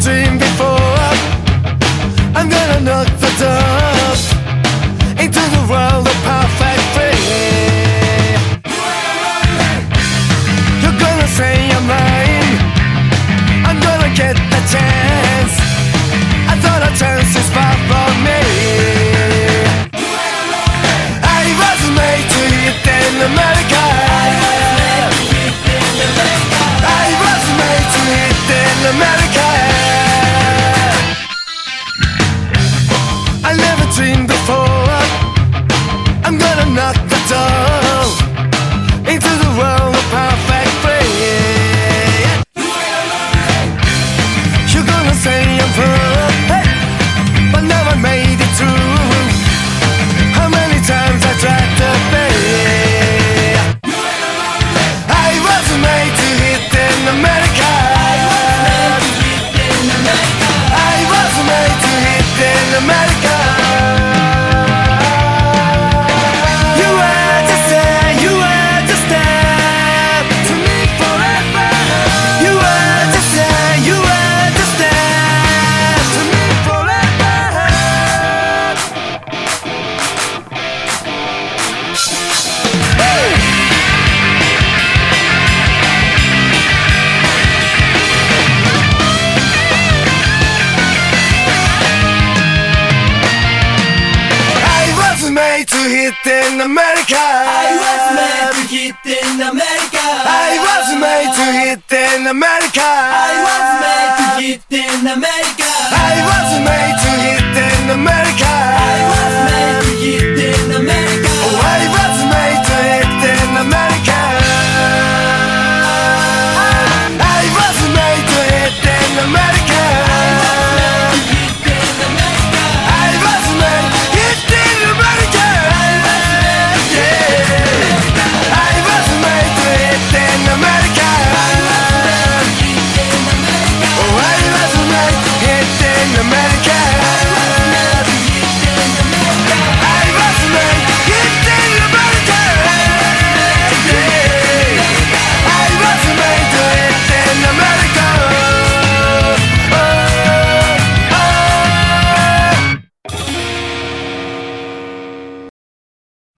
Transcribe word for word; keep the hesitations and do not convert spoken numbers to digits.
dream before. I'm gonna knock the door into the world of perfect free. You're gonna say I'm lying, I'm gonna get the chance. I thought a chance is far from me. I was made to hit in America. I was made to hit in America. I never dreamed before. I'm gonna knock the door into the world of perfect free. You're gonna say I'm fool, hey, but now I made it through. How many times I tried to be. I was made to hit in America. I was made to hit in America. You were just there, you were just there to me forever. You were just there, you were just there to me forever. I was made to hit in America. I was made to hit in America. I was made to hit in America. I was made to hit in America. I was made to hit in America.